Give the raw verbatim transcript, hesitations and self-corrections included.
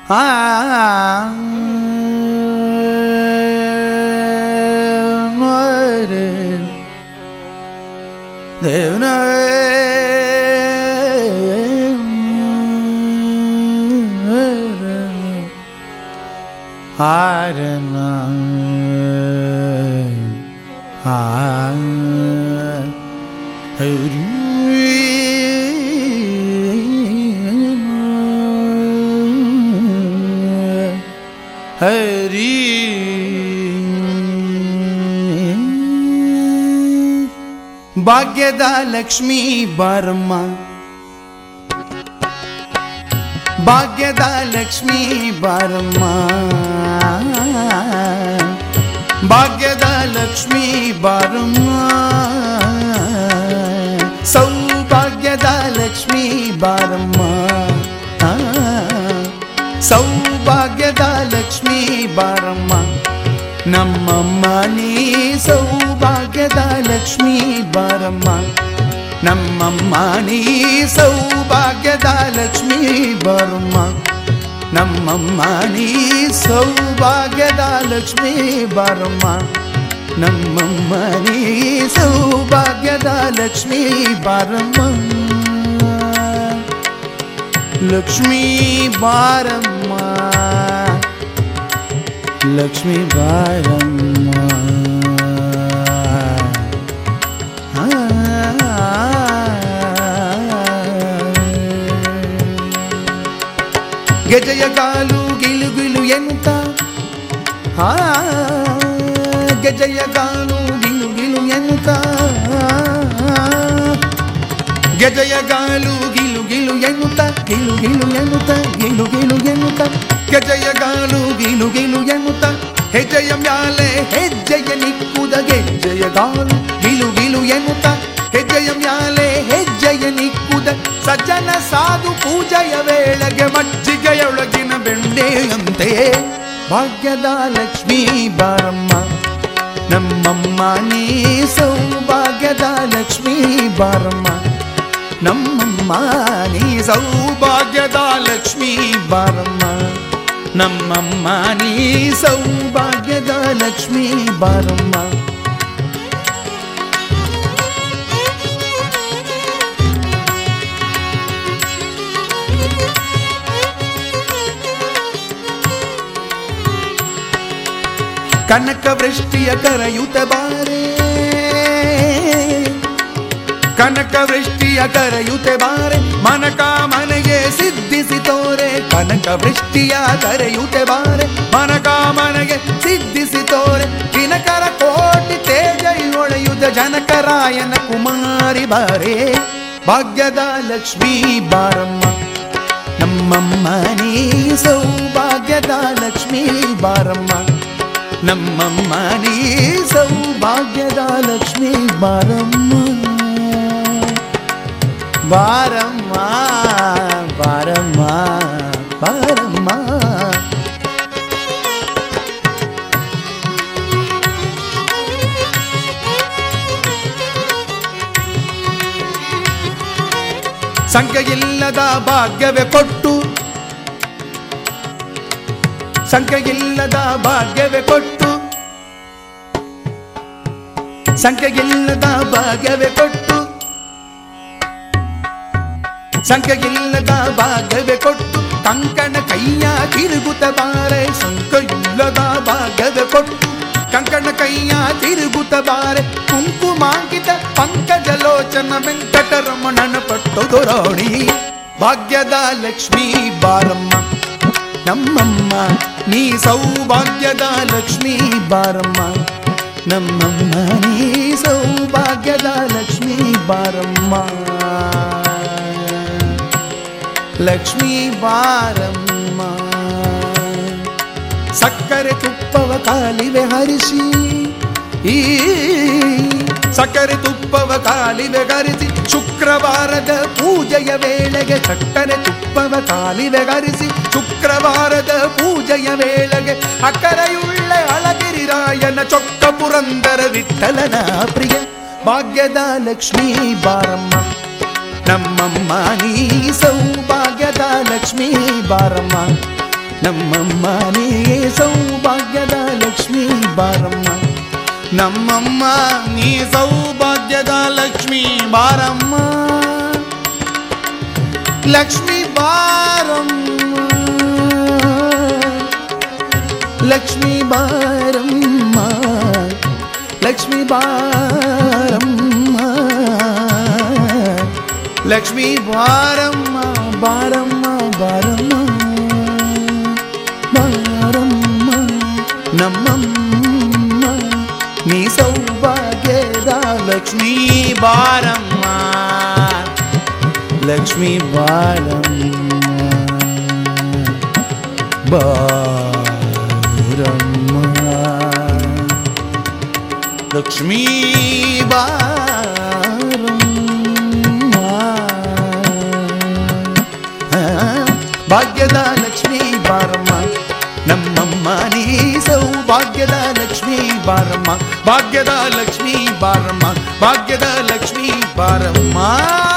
ಆ ದೇವನ ಆರನ ಆ ಹರಿ ಹರಿ ಭಾಗ್ಯದ ಲಕ್ಷ್ಮೀ ಬಾರಮ್ಮ, ಭಾಗ್ಯದ ಲಕ್ಷ್ಮೀ ಬಾರಮ್ಮ, ಭಾಗ್ಯದ ಲಕ್ಷ್ಮೀ ಬಾರಮ್ಮ, ಸೌಭಾಗ್ಯದ ಲಕ್ಷ್ಮೀ ಬಾರಮ್ಮ, ಸೌಭಾಗ್ಯದ ಲಕ್ಷ್ಮೀ ಬಾರಮ್ಮ, ನಮ್ಮಮ್ಮ ನೀ ಸೌಭಾಗ್ಯದ ಲಕ್ಷ್ಮೀ ಬಾರಮ್ಮ, ನಮ್ಮಮ್ಮ ನೀ ಸೌಭಾಗ್ಯದ ಲಕ್ಷ್ಮೀ ಬಾರಮ್ಮ, ನಮ್ಮಮ್ಮ ನೀ ಸೌಭಾಗ್ಯದ ಲಕ್ಷ್ಮೀ ಬಾರಮ್ಮ, ನಮ್ಮಮ್ಮ ನೀ ಸೌಭಾಗ್ಯದ ಲಕ್ಷ್ಮೀ ಬಾರಮ್ಮ, ಲಕ್ಷ್ಮೀ ಬಾರಮ್ಮ, ಲಕ್ಷ್ಮೀ ಬಾರಮ್ಮ. ಗೆಜೆಯ ಕಾಲು ಗಿಲು ಗಿಲು ಎನ್ನುತ್ತ, ಹಾ ಗೆಜೆಯ ಕಾಲು ಗಿಲು ಗಿಲು ಎನ್ನುತ್ತ, ಗೆಜೆಯ ಕಾಲು ಗಿಲು ಗಿಲು ಎನ್ನುತ್ತ, ಗಿಲು ಗಿಲು ಎನ್ನುತ್ತ, ಗಿಲು ಗಿಲು ಎನ್ನುತ್ತ, ಗೆಜೆಯ ಕಾಲು ಗಿಲು ಗಿಲು ಎನ್ನುತ್ತ, ಹೆಜ್ಜೆಯ ಮ್ಯಾಲೆ ಹೆಜ್ಜೆಯ ನಿಕ್ಕುದ, ಗೆಜ್ಜೆಯ ಕಾಲು ಗಿಲು ಗಿಲು ಎನ್ನುತ್ತ, ಹೆಜ್ಜೆಯ ಮ್ಯಾಲೆ ಹೆಜ್ಜೆಯ ನಿಕ್ಕುದ, ಸಜ್ಜನ ಸಾಧು ಪೂಜೆಯ ವೇಳೆಗೆ ಮಜ್ಜಿಗೆಯೊಳಗಿನ ಬೆಣ್ಣೆಯಂತೆ, ಭಾಗ್ಯದ ಲಕ್ಷ್ಮೀ ಬಾರಮ್ಮ, ನಮ್ಮಮ್ಮ ನೀ ಸೌಭಾಗ್ಯದ ಲಕ್ಷ್ಮೀ ಬಾರಮ್ಮ, ನಮ್ಮಮ್ಮ ನೀ ಸೌಭಾಗ್ಯದ ಲಕ್ಷ್ಮೀ ಬಾರಮ್ಮ, ನಮ್ಮಮ್ಮ ನೀ ಸೌಭಾಗ್ಯದ ಲಕ್ಷ್ಮೀ ಬಾರಮ್ಮ. ಕನಕ ವೃಷ್ಟಿಯ ಕರೆಯುತ್ತ ಬಾರೆ, ಕನಕ ವೃಷ್ಟಿಯ ಕರೆಯುತ್ತೆ ಬಾರೆ, ಮನಕ ಮನೆಗೆ ಸಿದ್ಧಿಸಿ ತೋರೆ, ಕನಕ ವೃಷ್ಟಿಯ ಕರೆಯುತ್ತೆ ಬಾರೆ, ಮನಕ ಮನೆಗೆ ಸಿದ್ಧಿಸಿ ತೋರೆ, ದಿನಕರ ಕೋಟಿ ತೇಜೊಳೆಯುತ್ತ ಜನಕರಾಯನ ಕುಮಾರಿ ಬಾರೆ, ಭಾಗ್ಯದ ಲಕ್ಷ್ಮೀ ಬಾರಮ್ಮ, ನಮ್ಮಮ್ಮ ನೀ ಸೌಭಾಗ್ಯದ ಲಕ್ಷ್ಮೀ ಬಾರಮ್ಮ, ನಮ್ಮಮ್ಮ ನೀ ಸೌಭಾಗ್ಯದ ಲಕ್ಷ್ಮೀ ಬಾರಮ್ಮ, ಬಾರಮ್ಮ ಬಾರಮ್ಮ ಬಾರಮ್ಮ. ಸಂಖ್ಯೆಯಿಲ್ಲದ ಭಾಗ್ಯವೇ ಕೊಟ್ಟು, ಸಂಖ್ಯೆಯಿಲ್ಲದ ಭಾಗ್ಯವೇ ಕೊಟ್ಟು, ಸಂಖ್ಯೆಯಿಲ್ಲದ ಭಾಗ್ಯವೇ ಕೊಟ್ಟು, ಸಂಖ್ಯೆಯಿಲ್ಲದ ಭಾಗ್ಯವೇ ಕೊಟ್ಟು, ಕಂಕಣ ಕೈಯ ತಿರುಗುತ್ತ ಬಾರೆ, ಸಂಖ್ಯೆಯಿಲ್ಲದ ಭಾಗ್ಯವೇ ಕೊಟ್ಟು, ಕಂಕಣ ಕೈಯ ತಿರುಗುತ್ತ ಬಾರೆ, ಕುಂಕುಮಾಂಕಿತ ಪಂಕಜಲೋಚನ ವೆಂಕಟರಮಣನ ಪಟ್ಟುದೊರೋಣಿ, ಭಾಗ್ಯದ ಲಕ್ಷ್ಮೀ ಬಾರಮ್ಮ, ನಮ್ಮಮ್ಮ ನೀ ಸೌಭಾಗ್ಯದ ಲಕ್ಷ್ಮೀ ಬಾರಮ್ಮ, ನಮ್ಮಮ್ಮ ನೀ ಸೌಭಾಗ್ಯದ ಲಕ್ಷ್ಮೀ ಬಾರಮ್ಮ, ಲಕ್ಷ್ಮೀ ಬಾರಮ್ಮ. ಸಕ್ಕರೆ ತುಪ್ಪವ ಕಾಲಿವೆ ಹರಿಸಿ, ಈ ಸಕ್ಕರೆ ತುಪ್ಪವ ಕಾಲಿವೆ ಹರಿಸಿ, ಶುಕ್ರವಾರದ ಪೂಜೆಯ ವೇಳೆಗೆ ಸಕ್ಕರೆ ತುಪ್ಪವ ಕಾಲಿವೆ ಹರಿಸಿ, ಶುಕ್ರವಾರದ ಪೂಜೆಯ ವೇಳೆಗೆ ಅಕ್ಕರೆಯುಳ್ಳ ಅಳಗಿರಿರಾಯನ ಚೊಕ್ಕ ಪುರಂದರ ವಿಠಲನ ಪ್ರಿಯ, ಭಾಗ್ಯದ ಲಕ್ಷ್ಮೀ ಬಾರಮ್ಮ, ನಮ್ಮಮ್ಮ ನೀ ಸೌಭಾಗ್ಯದ ಲಕ್ಷ್ಮೀ ಬಾರಮ್ಮ, ನಮ್ಮಮ್ಮ ನೀ ಸೌಭಾಗ್ಯದ ಲಕ್ಷ್ಮೀ ಬಾರಮ್ಮ. ನಮ್ಮಮ್ಮ ನೀ ಸೌಭಾಗ್ಯದ ಲಕ್ಷ್ಮೀ ಬಾರಮ್ಮ. ಲಕ್ಷ್ಮೀ ಬಾರಮ್ಮ, ಲಕ್ಷ್ಮೀ ಬಾರಮ್ಮ, ಲಕ್ಷ್ಮೀ ಬಾರಮ್ಮ, ಲಕ್ಷ್ಮೀ ಬಾರಮ್ಮ, ಬಾರಮ್ಮ ಬಾರಮ್ಮ ಬಾರಮ್ಮ. ನಮ್ಮಮ್ಮ ನೀ ಸೌಭಾಗ್ಯದ ಲಕ್ಷ್ಮೀ ಬಾರಮ್ಮ, ಲಕ್ಷ್ಮೀ ಬಾರಮ್ಮ ಬಾರಮ್ಮ, ಲಕ್ಷ್ಮೀ ಬಾರಮ್ಮ. ಭಾಗ್ಯದ ಲಕ್ಷ್ಮೀ ಬಾರಮ್ಮ, ನಮ್ಮಮ್ಮ ನೀ ಸೌಭಾಗ್ಯದ ಲಕ್ಷ್ಮೀ ಬಾರಮ್ಮ, ಭಾಗ್ಯದ ಲಕ್ಷ್ಮೀ ಬಾರಮ್ಮ, ಭಾಗ್ಯದ ಲಕ್ಷ್ಮೀ ಬಾರಮ್ಮ.